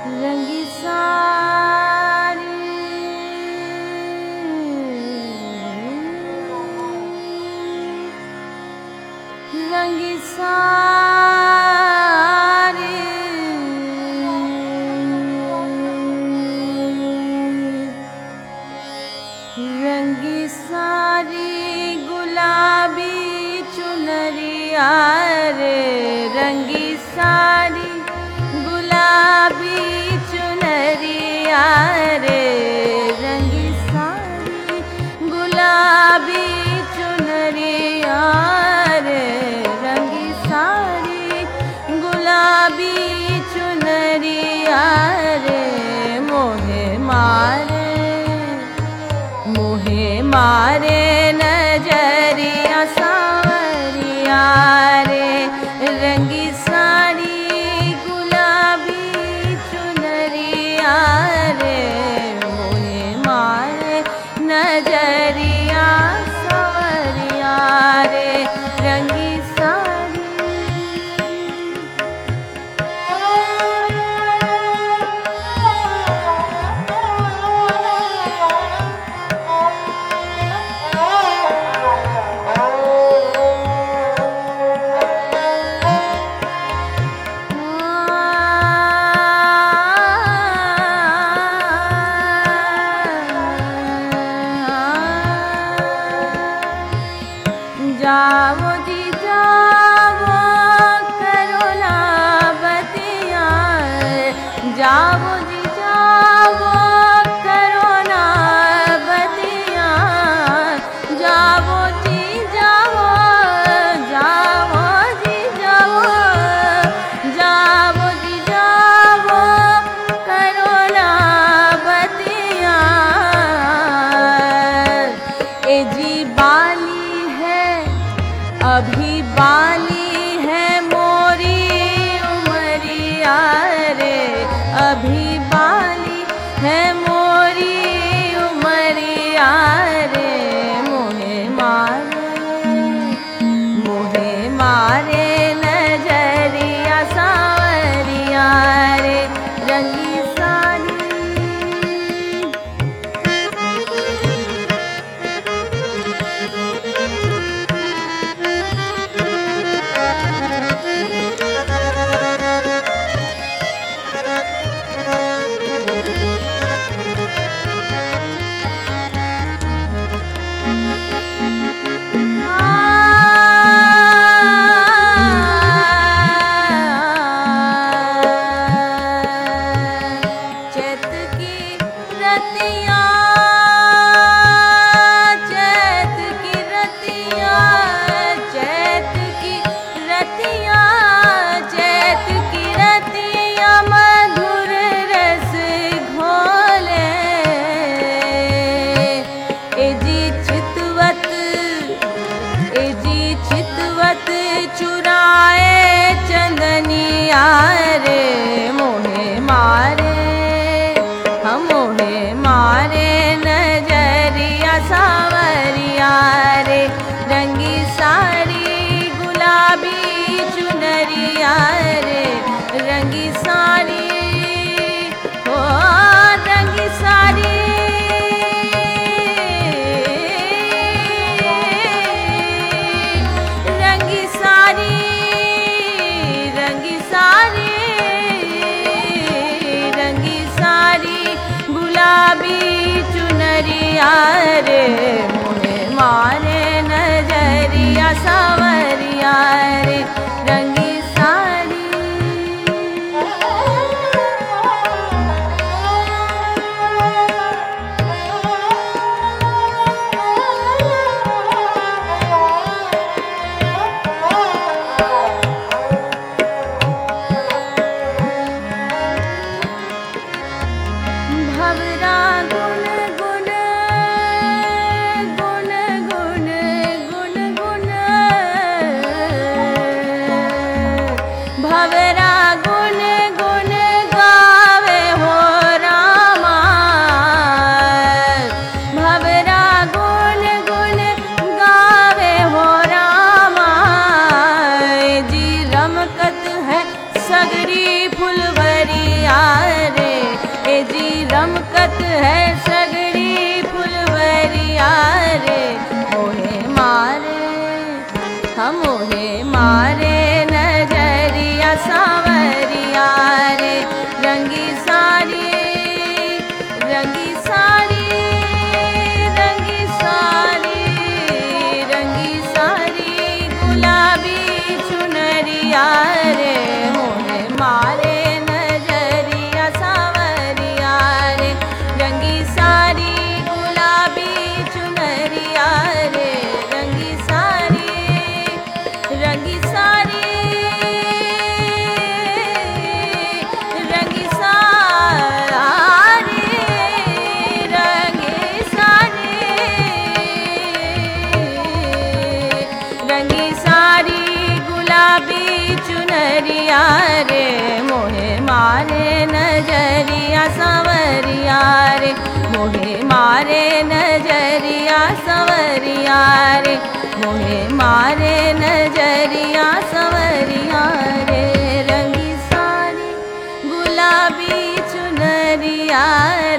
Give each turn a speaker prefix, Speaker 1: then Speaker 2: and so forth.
Speaker 1: रंगी सारी रंगी सारी रंगी सारी गुलाबी चुनरिया रे रंगी सारी गुलाबी चुनरिया रे रंगी सारी गुलाबी चुनरिया रे रंगी सारी गुलाबी चुनरिया रे मोहे मारे नजरिया सावरिया रे रंगी सारी गुलाबी चुनरिया रे मोहे मारे नजरिया सावरिया रे रंगी सारी जाओ जी जाओ करो ना बतिया जाओ जी जाओ करो ना बतिया जाओ जी जाओ जाओ जी जाओ जाओ जी जाओ करो ना बतिया ए जी बाली अभी बाली है मोरी उमरिया रे अभी बाली है मोरी उमरिया रे मोहे मारे नजरिया सावरिया रे रंगी सारी चुराए चंदनिया रे मोहे मारे नजरिया सावरिया रे रंगी सारी गुलाबी चुनरिया रे रंगी सारी ओ रंगी सारी गुलाबी चुनरिया रे मोहे मारे नजरिया सावरिया रे रंगी सारी भवरा गुन गुन रंगी साड़ी रंगी साड़ी रंगी साड़ी रंगी साड़ी गुलाबी चुनरिया रे मोहे मारे नजरिया सावरिया रे रंगी साड़ी गुलाबी चुनरिया रे रंगी साड़ी रंगी साड़ी रंगी साड़ी रंगी साड़ी रंगी साड़ी गुलाबी चुनरिया रे मोहे मारे नजरिया सावरिया रे मोहे मारे नजरिया सावरिया रे मोहे मारे नजरिया सावरिया रे रंगी साड़ी गुलाबी चुनरिया